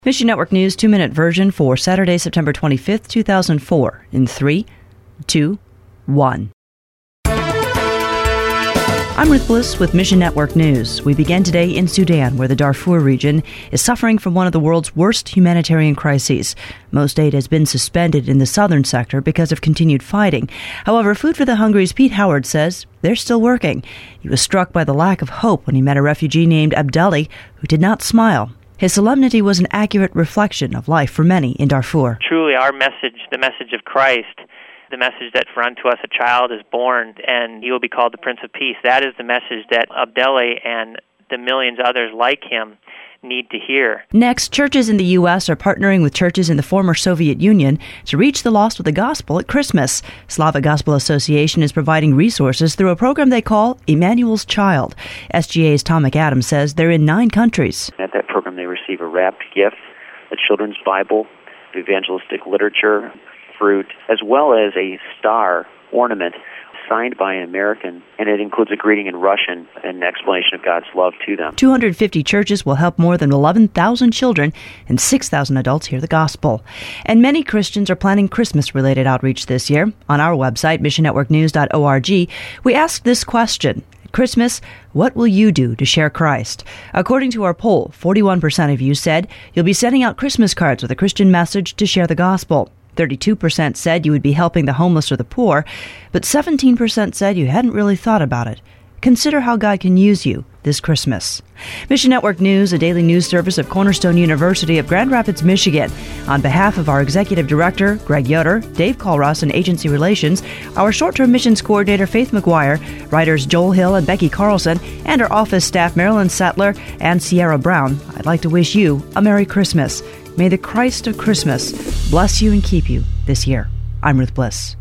Mission Network News 2-minute version for Saturday, September 25th, 2004 in 3, 2, 1. I'm Ruth Bliss with Mission Network News. We begin today in Sudan, where the Darfur region is suffering from one of the world's worst humanitarian crises. Most aid has been suspended in the southern sector because of continued fighting. However, Food for the Hungry's Pete Howard says they're still working. He was struck by the lack of hope when he met a refugee named Abdelli who did not smile. His solemnity was an accurate reflection of life for many in Darfur. Truly our message, the message of Christ, the message that for unto us a child is born and he will be called the Prince of Peace. That is the message that Abdelli and the millions others like him need to hear. Next, churches in the U.S. are partnering with churches in the former Soviet Union to reach the lost with the gospel at Christmas. Slavic Gospel Association is providing resources through a program they call Emmanuel's Child. SGA's Tom McAdams says they're in 9 countries. At that program, they receive a wrapped gift, a children's Bible, evangelistic literature, fruit, as well as a star ornament signed by an American, and it includes a greeting in Russian and an explanation of God's love to them. 250 churches will help more than 11,000 children and 6,000 adults hear the gospel. And many Christians are planning Christmas-related outreach this year. On our website, missionnetworknews.org, we asked this question. At Christmas, what will you do to share Christ? According to our poll, 41% of you said you'll be sending out Christmas cards with a Christian message to share the gospel. 32% said you would be helping the homeless or the poor, but 17% said you hadn't really thought about it. Consider how God can use you this Christmas. Mission Network News, a daily news service of Cornerstone University of Grand Rapids, Michigan. On behalf of our Executive Director, Greg Yoder, Dave Colross in Agency Relations, our Short-Term Missions Coordinator, Faith McGuire, writers Joel Hill and Becky Carlson, and our office staff, Marilyn Sattler and Sierra Brown, I'd like to wish you a Merry Christmas. May the Christ of Christmas bless you and keep you this year. I'm Ruth Bliss.